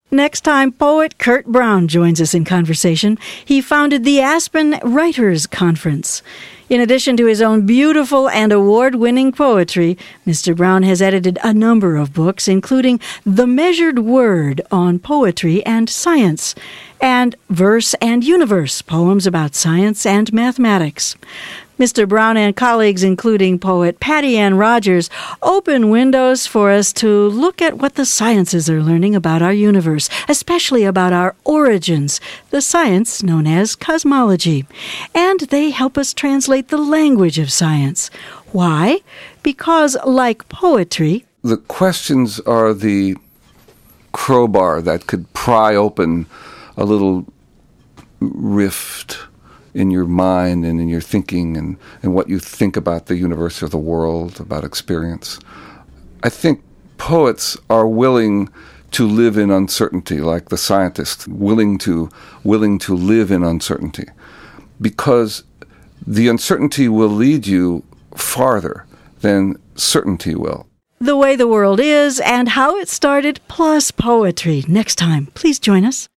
Next time, poet Kurt Brown joins us in conversation. He founded the Aspen Writers Conference. In addition to his own beautiful and award-winning poetry, Mr. Brown has edited a number of books, including The Measured Word on Poetry and Science, and Verse and Universe, poems about science and mathematics. Mr. Brown and colleagues, including poet Patty Ann Rogers, open windows for us to look at what the sciences are learning about our universe, especially about our origins, the science known as cosmology. And they help us translate the language of science. Why? Because, like poetry, the questions are the crowbar that could pry open a little rift in your mind and in your thinking and what you think about the universe or the world, about experience. I think poets are willing to live in uncertainty, like the scientists, willing to live in uncertainty, because the uncertainty will lead you farther than certainty will. The Way the World Is and How It Started, plus poetry. Next time, please join us.